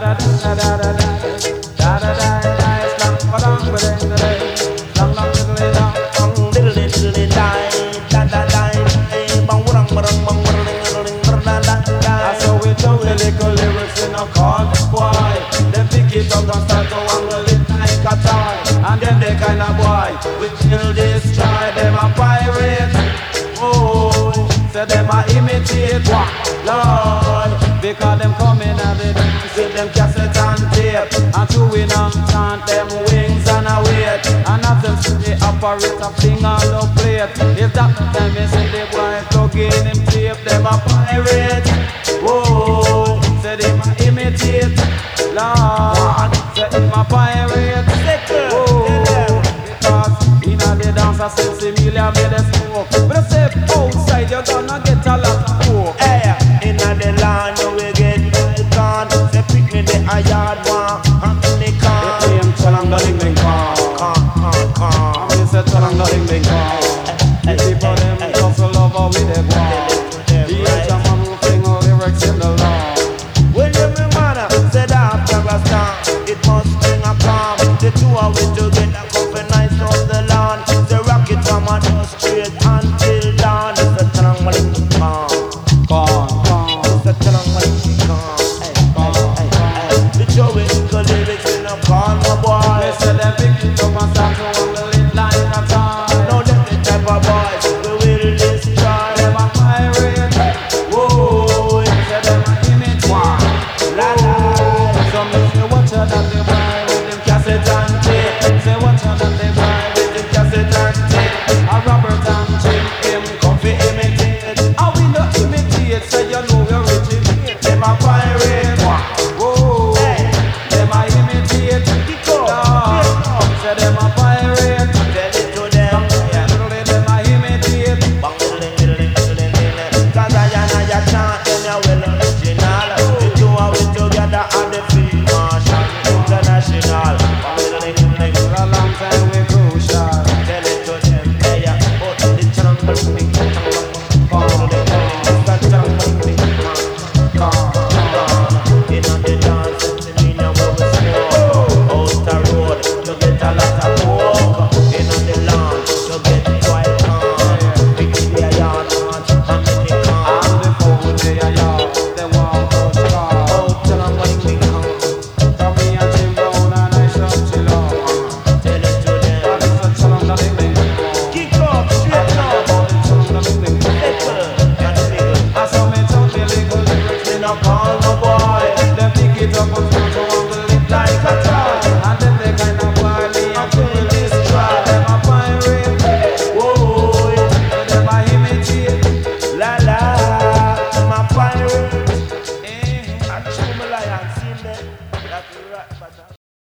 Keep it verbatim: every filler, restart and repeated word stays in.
da da da da da da da da da slam padang badang da slam lam diddly dong diddly diddly die da da da bang bang bang bang bang da da da. So we don't the little lyrics in a chord boy. Them pick it up and start to wangle it like a toy. And then they kind of boy we kill destroy them a pirate. Oh, say them a imitate what Lord. Because them coming and they with them cassette and tape and chewing and chant them wings and a wait. And have them see the operator fling on the plate. If that the time they see the boy plug in him tape, them a pirate. Whoa, say them a imitate Lord, say him a pirate. Whoa, because inna the dance I say Similia made a smoke. But I say outside you're gonna get a lot of coke. Hey, inna the land we get gone. Say pick me the yard one and the car. They claim chalangaling ding car, car, car, car. I mean say chalangaling ding car. The people them just love how we dey go. The age of man who sing all the lyrics in the law. When you me manna say that Pakistan, it must bring a calm. The two of we together come nice on the lawn. The rocket from a dust straight until dawn. It's a chalangaling ding car. Pirate.